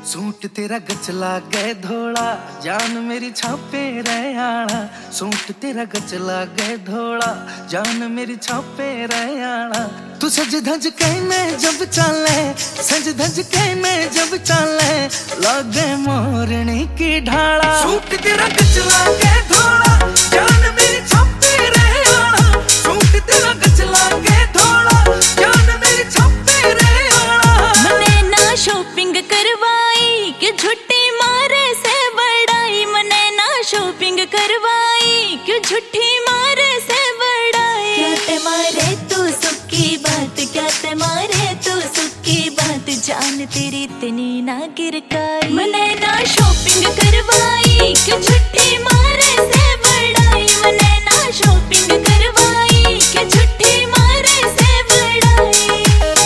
Suit तेरा गचला गए धोला, जान मेरी छापे रयाना। सूट तेरा गचला गए धोला, जान मेरी छापे रयाना। तू सज धज कहने जब चाले, सज धज कहने जब चाले, लागे मोरनी की ढाला। सूट तेरा गचला गए धोला, जान मेरी छापे रयाना। सूट तेरा गचला गए धोला, जान मेरी छापे रयाना। मने ना शॉपिंग करवाई कि झुट्टी मारे से बड़ाई। मने ना शॉपिंग करवाई कि झुट्टी मारे से बड़ाई। क्या ते मारे तू सुखी बात, क्या ते मारे तू सुखी बात, जान तेरी इतनी ना गिरकाई। मने ना शॉपिंग करवाई कि झुट्टी मारे से बड़ाई। मने ना शॉपिंग करवाई कि झुट्टी मारे से बड़ाई।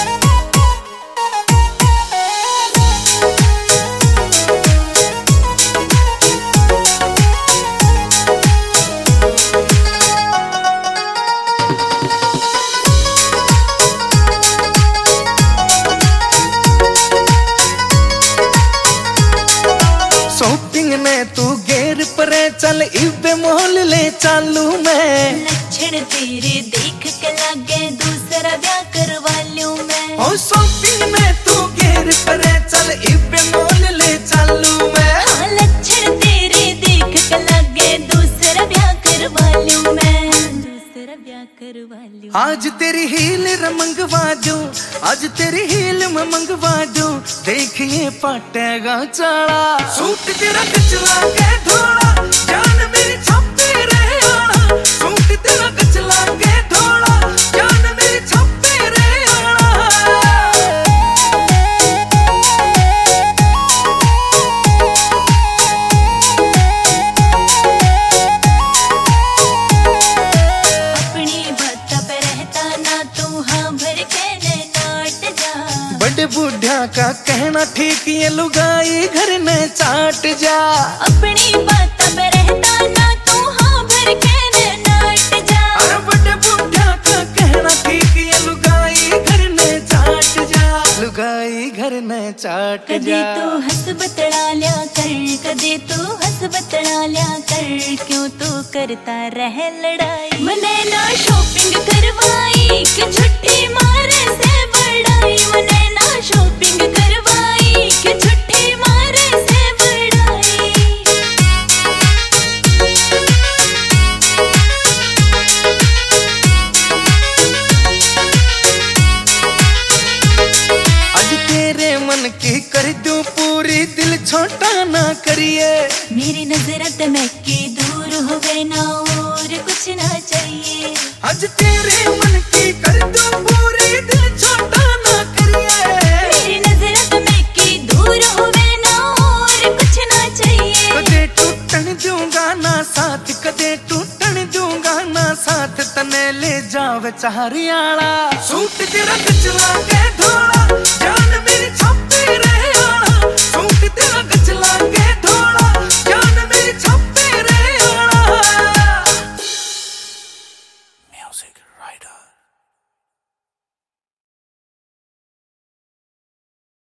शॉपिंग ने तू गेर परे चल, इबे मोल ले चालू मैं। लक्षण तेरे देख के लागे दूसरा ब्याह करवा लूं मैं। ओ शॉपिंग ने तू गेर परे चल, इबे मोल ले चालू मैं। हाँ, लक्षण तेरे देख के लागे दूसरा ब्याह करवा लूं मैं। दूसरा ब्याह करवा लूं। आज तेरी हील मंगवा दूं, आज तेरी हील मैं मंगवा दूं, देखिए पाटेगा चाला। सूट तेरा गचला गए धोला, जान मेरी छापे रयाना। सूट तेरा गचला गए धोला, जान मेरी छापे रयाना। अपनी बात पे रहता ना तू, हाँ भर के नाट जा। बड़े बूढ़ा का कहना ठीक, ये लुगाई घर में चाट जा। अपनी बात पे रहता ना तू, हाँ भर के नाट जा। अरे बड़े बूढ़ा का कहना ठीक, ये लुगाई घर में चाट जा। लुगाई घर में चाट जा। कदे तू हंस बतड़ा लिया कर, कदे तू हंस बतड़ा लिया कर, क्यों तू करता रह लड़ाई। मने ना शॉपिंग करवाई कि झुट्टी मारे से बड़ाई। मने ना शॉपिंग करवाई कि झुट्टी मारे से बड़ाई। आज तेरे मन की कर दूं पूरी, दिल छोटा ना करिए। मेरी नजरत में की दूर हो गए ना, और कुछ ना चाहिए। आज तेरे मन की कर दूं पूरी, दिल छोटा ना करिए। मेरी नजरत में की दूर हो गए ना, और कुछ ना चाहिए। कदे टूटन दूंगा ना साथ, कदे टूटन दूंगा ना साथ, तने ले जावे चारियाला। सूट तेरा गचला गए धोला, जान मेरी